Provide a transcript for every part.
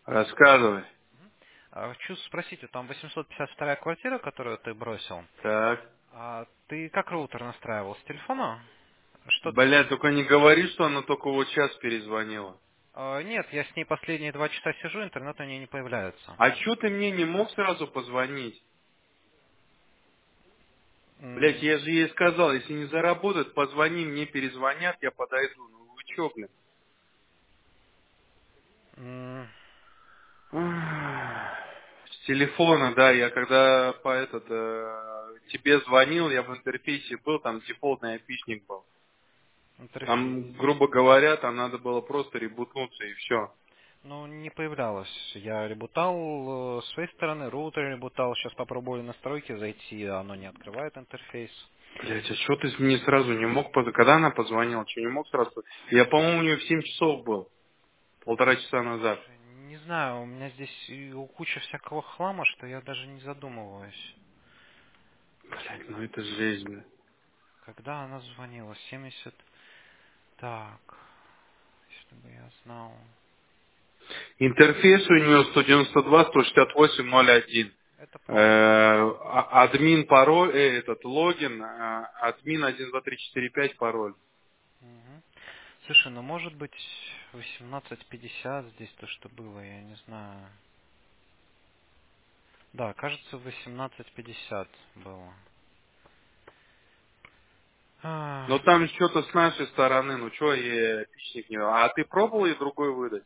Рассказывай. Хочу спросить, вот там 852 квартира, которую ты бросил, Так. ты как роутер настраивал? С телефона? Что ты Блядь, использовал? только не говори, что она только вот сейчас перезвонила. Нет, я с ней последние 2 часа сижу, интернет у нее не появляется. А чё ты мне не мог сразу позвонить? Блядь, М, я же ей сказал, если не заработает, позвони мне, перезвонят, я подойду. Ну вы чё, блин? м, Ах, с телефона, да, я когда тебе звонил, я в интерфейсе был, там дефолтный айпишник был. Интерфейс. Там, грубо говоря, там надо было просто ребутнуться и все. Ну, не появлялось. Я ребутал с своей стороны, роутер ребутал. Сейчас попробую настройки зайти, а оно не открывает интерфейс. Блять, а что ты мне сразу не мог когда она позвонила, что не мог сразу? Я, по-моему, у нее в 7 часов был, 1,5 часа назад. Слушай, не знаю, у меня здесь куча всякого хлама, что я даже не задумываюсь. Блять, ну это жесть, блин. Когда она звонила? 70. Так, если бы я знал. Интерфейс у нее 192.168.01. Это правильно. Админ пароль, этот логин, админ 12345 пароль. Мгм. Слушай, ну может быть 18:50 здесь то, что было, я не знаю. Да, кажется 18:50 было. Но А, там что-то с нашей стороны, ну что ей пичник не... А ты пробовал ей другой выдать?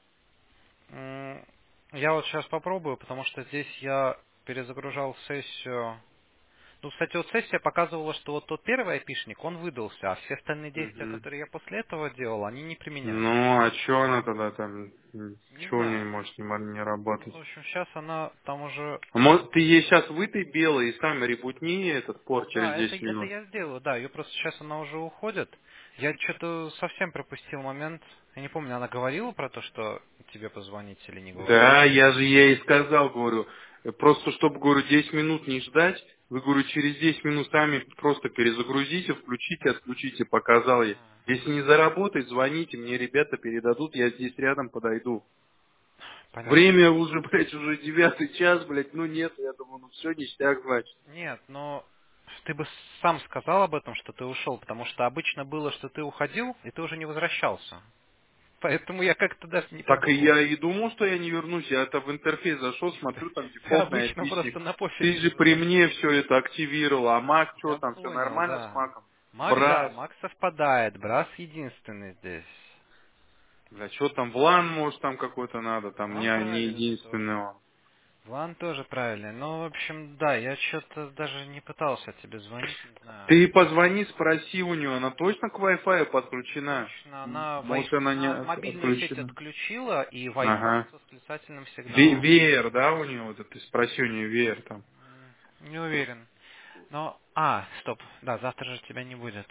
Я вот сейчас попробую, потому что здесь я перезагружал сессию. Ну, кстати, вот сессия показывала, что вот тот первый айпишник, он выдался, а все остальные действия, Мгм. которые я после этого делал, они не применялись. Ну, а что она тогда там... Не Что у нее знаю. может не работать? В общем, сейчас она там уже... А может, ты ей сейчас выдай белый и сам ребутни этот порт через Да, это, 10 это минут? я сделаю, да, ее просто сейчас она уже уходит. Я что-то совсем пропустил момент. Я не помню, она говорила про то, что тебе позвонить или не говорила? Да, я же ей сказал, говорю, просто чтобы, говорю, 10 минут не ждать, вы, говорю, через 10 минут сами просто перезагрузите, включите, отключите, показал ей. Если не заработает, звоните, мне ребята передадут, я здесь рядом подойду. Понятно. Время уже, блядь, уже 9 час, блядь, ну нет, я думаю, ну все, ништяк, значит. Нет, но ты бы сам сказал об этом, что ты ушел, потому что обычно было, что ты уходил, и ты уже не возвращался. Поэтому я как-то даже не Так и подумал. я и думал, что я не вернусь. Я это в интерфейс зашел, смотрю, там Ты дефолтный обычно айпишник. просто на пофиг Ты же при нажимаешь. мне все это активировал, а Мак, что Я там, все понял, нормально с да. Маком? Мак, да, Брас. Мак совпадает. Брас единственный здесь. Бля, что там, в лан, может, там какой-то надо, там Ван не правильный единственный тоже. он. Ван тоже правильный. Ну, в общем, да, я что-то даже не пытался тебе звонить, не знаю. Ты позвони, спроси у нее, она точно к Wi-Fi подключена? Точно, она, Может, она не она мобильную сеть отключена? отключила, и Wi-Fi Ага. с восклицательным сигналом. VR, да, у нее, вот это, ты спроси у нее VR там. Не уверен. Но, стоп, да, завтра же тебя не будет.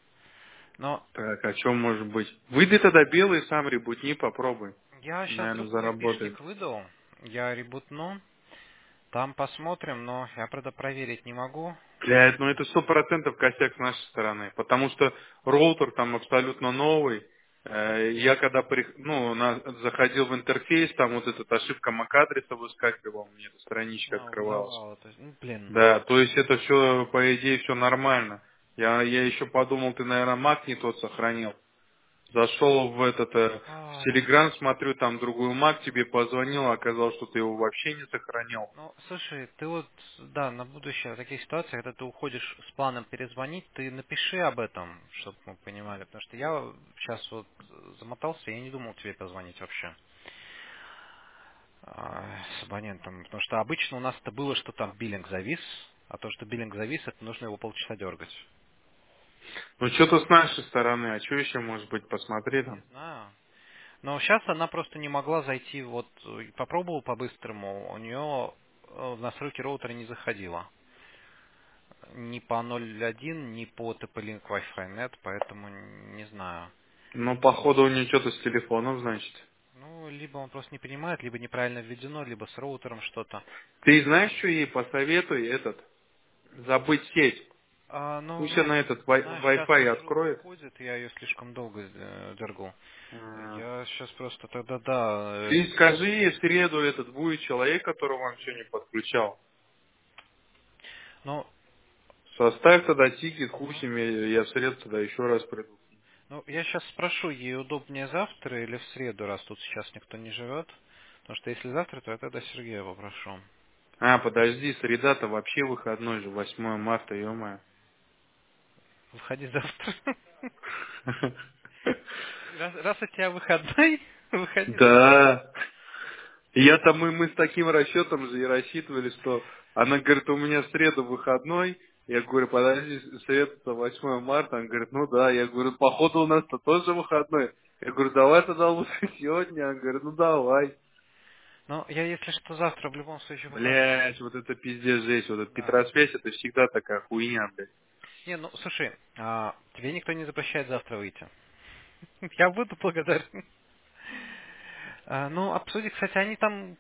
Но Так, а что может быть? Выдай тогда белый, сам ребутни, попробуй. я сейчас Наверное, другой заработает. айпишник выдал. Я ребутну. Там посмотрим, но я, правда, проверить не могу. Блядь, ну это 100% косяк с нашей стороны, потому что роутер там абсолютно новый. Я когда заходил в интерфейс, там вот эта ошибка MAC-адреса выскакивала, мне эта страничка открывалась. Выдавала. То есть, блин. Да, то есть это все, по идее, все нормально. Я еще подумал, ты, наверное, Mac не тот сохранил. Зашел в Ай. Telegram, смотрю, там другую Mac тебе позвонил, а оказалось, что ты его вообще не сохранил. Ну, слушай, ты вот, да, на будущее в таких ситуациях, когда ты уходишь с планом перезвонить, ты напиши об этом, чтобы мы понимали, потому что я сейчас вот замотался, я не думал тебе позвонить вообще с абонентом, потому что обычно у нас это было, что там биллинг завис, а то, что биллинг завис, это нужно его полчаса дергать. Ну, что-то с нашей стороны, а что еще может быть, посмотри Не там. знаю. Но сейчас она просто не могла зайти, вот попробовал по-быстрому, у нее в настройки роутера не заходила. Ни по 0.1, ни по TP-Link Wi-Fi нет, поэтому не знаю. Ну, походу, у нее что-то с телефоном, значит. Ну, либо он просто не понимает, либо неправильно введено, либо с роутером что-то. Ты знаешь, что ей посоветуй забыть сеть. Пусть Ну, она этот она сейчас Wi-Fi откроет. выходит, я ее слишком долго дергал. А. Я сейчас просто тогда, да. Ты скажи ей, в среду этот будет человек, которого он сегодня подключал. Ну, Составь тогда тикет, мгм. пусть я в среду тогда еще раз приду. Ну, я сейчас спрошу, ей удобнее завтра или в среду, раз тут сейчас никто не живет. Потому что если завтра, то я тогда Сергея попрошу. А, подожди, среда-то вообще выходной же, 8 марта, ё-моё. Выходи завтра. Раз у тебя выходной, выходи завтра. Да. Я-то мы с таким расчетом же и рассчитывали, что она говорит, у меня в среду выходной. Я говорю, подожди, среда-то 8 марта. Он говорит, ну да. Я говорю, походу у нас-то тоже выходной. Я говорю, давай тогда лучше сегодня. Он говорит, ну давай. Ну, я, если что, завтра в любом случае попрошу. Блять, вот это пиздец жесть. Вот эта Да. Петросвязь, это всегда такая хуйня, блядь. Не, ну, слушай, тебе никто не запрещает завтра выйти. Я буду благодарен. Ну, обсудить, кстати, они там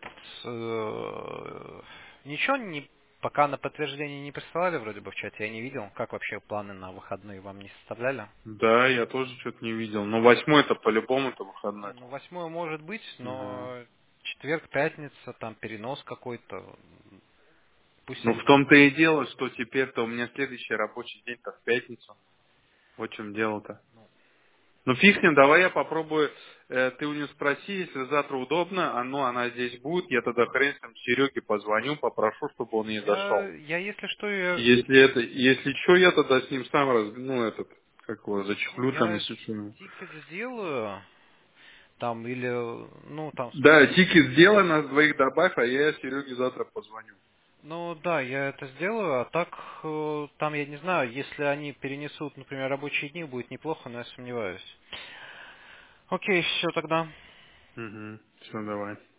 ничего не пока на подтверждение не присылали вроде бы в чате, я не видел, как вообще планы на выходные вам не составляли. Да, я тоже что-то не видел. Но 8-й-то по-любому-то Не, выходной. ну 8 может быть, Ага. но четверг, пятница, там перенос какой-то, пусть Ну, в они том-то и подумают. дело, что теперь-то у меня следующий рабочий день-то в пятницу. Вот в чем дело-то. Ну, Ну, фиг с ним, давай я попробую. Ты у нее спроси, если завтра удобно, она здесь будет, я тогда хрен с ним Сереге позвоню, попрошу, чтобы он ей зашел. я если что, я, Если что, я тогда с ним сам как его, ну, зачехлю там, я если что. тикет сделаю, там, или, ну, там, Да, тикет сделай, нас двоих добавь, а я Сереге завтра позвоню. ну да, я это сделаю, а так там я не знаю, если они перенесут, например, рабочие дни, будет неплохо, но я сомневаюсь. Окей, все тогда. Угу. Все, давай.